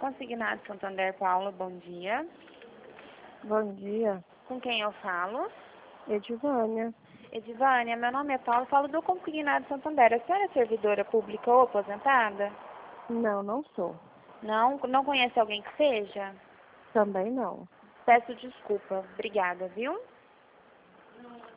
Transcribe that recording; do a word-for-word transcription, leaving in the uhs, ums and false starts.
Consignado Santander Paula, bom dia. Bom dia, Com quem eu falo? Edivânia. Edivânia, meu nome é Paula, falo do Consignado Santander. A senhora é servidora pública ou aposentada? Não, não sou. Não? Não conhece alguém que seja? Também não. Peço desculpa. Obrigada, viu?